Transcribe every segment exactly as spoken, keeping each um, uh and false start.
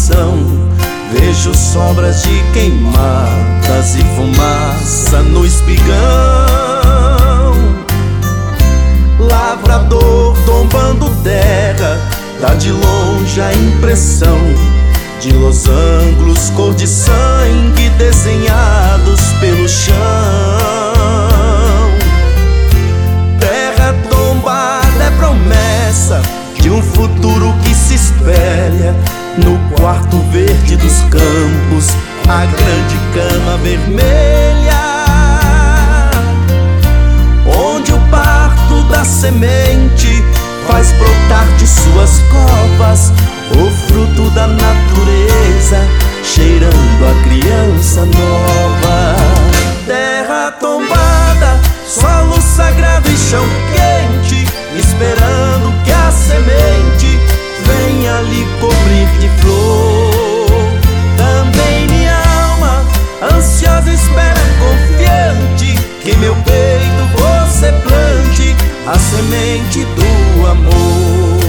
coração. Vejo sobras de queimadas e fumaça no espigão. Lavrador tombando terra, dá de longe a impressão de losangos cor de sangue desenhados pelo chão. Terra tombada é promessa de um futuro que se espelha no quarto verde dos campos, a grande cama vermelha, onde o parto da semente faz brotar de suas covas o fruto da natureza, cheirando a criança nova. Terra tombada, solo sagrado e chão quente, esperando que a semente venha lhe cobrir de flor. Também minha alma, ansiosa, espera confiante que em meu peito você plante a semente do amor.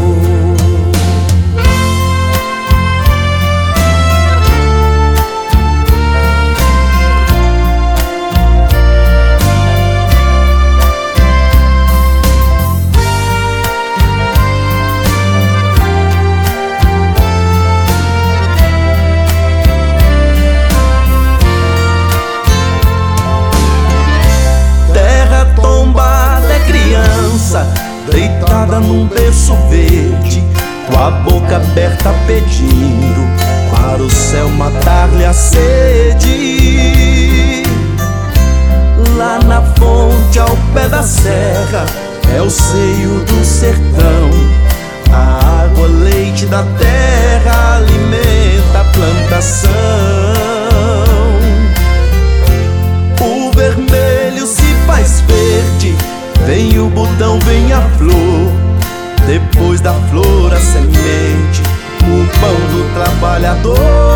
Deitada num berço verde, com a boca aberta pedindo para o céu matar-lhe a sede. Lá na fonte ao pé da serra é o seio do sertão. A água, leite da terra alimenta a plantação. O vermelho se faz verde, vem o botão, vem a flor, depois da flor a semente, o pão do trabalhador.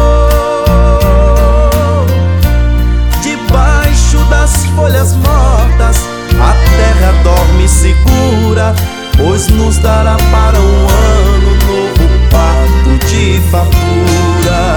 Debaixo das folhas mortas a terra dorme segura, pois nos dará para um ano novo parto de fartura.